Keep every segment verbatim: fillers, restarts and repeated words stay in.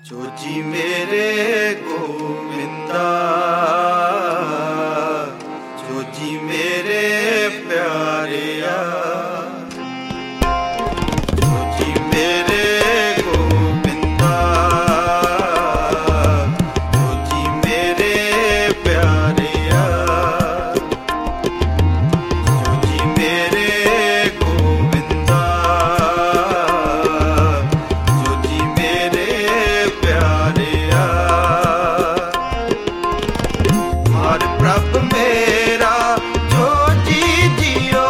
जो जी मेरे गोविंदा, जो जी मेरे प्यारिया, जो जी मेरे गोविंदा, जो जी मेरे प्यारिया, जो जी मेरे गोविंदा, जो जी मेरे प्यारिया। हर प्रभ मेरा जो जी जियो,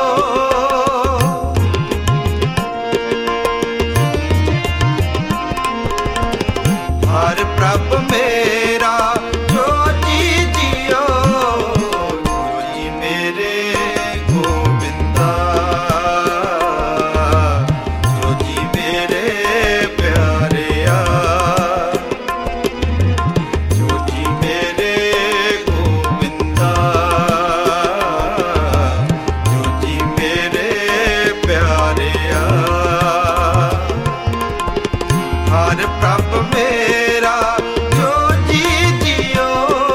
हर प्रभ मेरा जो जी जियो, जो जी मेरे गोविंदा, जो जी मेरे प्यारिया, जो जी मेरे गोविंदा, जो जी मेरे प्यारिया। हर प्रभ मेरा जो जी जियो,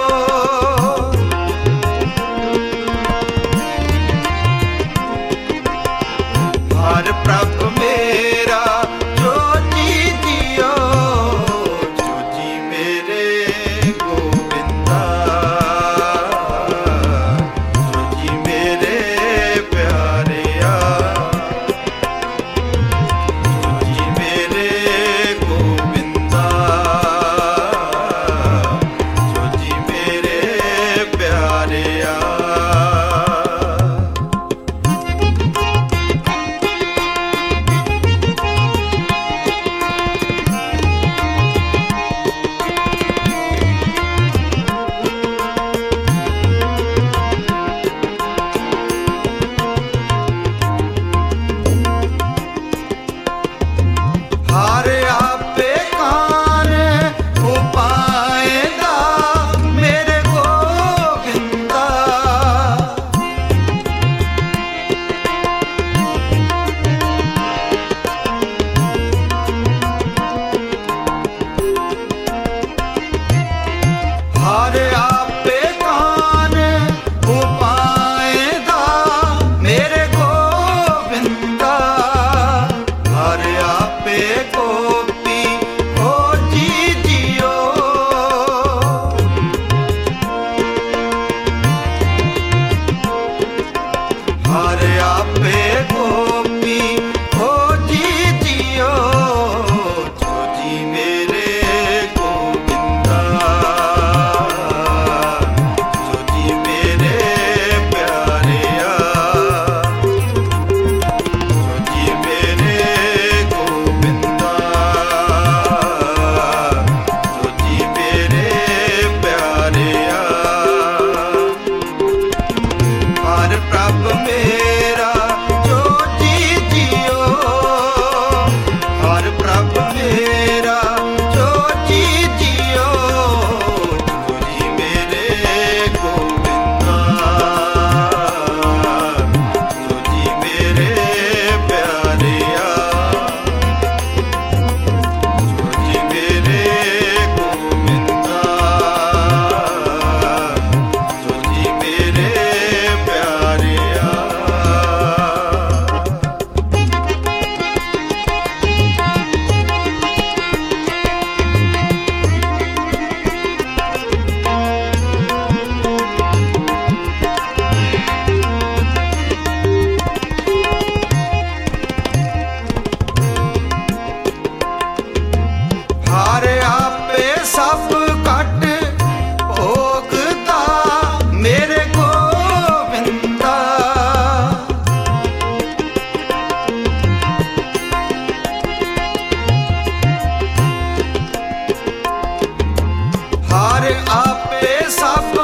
हर प्रभ मेरा जो जी जियो, जो जी मेरे गोविंदा, जो जी मेरे प्यारिया, जो जी मेरे गोविंदा, जो जी मेरे प्यारिया। हर आपे कान उपाएगा मेरे गोविंदा, हर आपे कान उपाएगा मेरे गोविंदा, हर आपे गोपी हो जी जियो, हर आपे गोपी हो जी जियो, जो जी मेरे गोविंदा, जो जी मेरे प्यारिया, जो जी मेरे गोविंदा, जो जी मेरे प्यारिया। हर प्रभ मेरा जो जी जियो, हर प्रभ मेरा जो जी जियो, जो जी मेरे गोविंदा, जो जी मेरे प्यारिया, जो जी मेरे गोविंदा, जो जी मेरे प्यारिया। हर आपे सब घट भोगदा मेरे गोविंदा, हर आपे सब